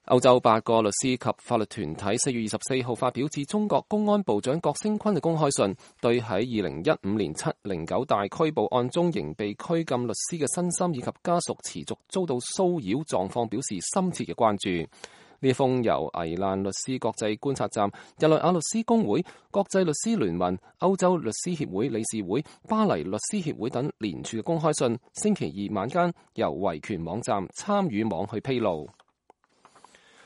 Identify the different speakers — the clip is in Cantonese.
Speaker 1: 歐洲8個律師及法律團體4月24號發表致中國公安部長郭聲琨嘅公開信，對喺2015年709大拘捕案中仍被拘禁律師嘅身心以及家屬持續遭到騷擾狀況表示深切嘅關注。呢封由危難律師國際觀察站、日內瓦律師公會、國際律師聯盟、歐洲律師協會理事會、巴黎律師協會等聯署嘅公開信，星期二晚間由維權網站參與網去披露。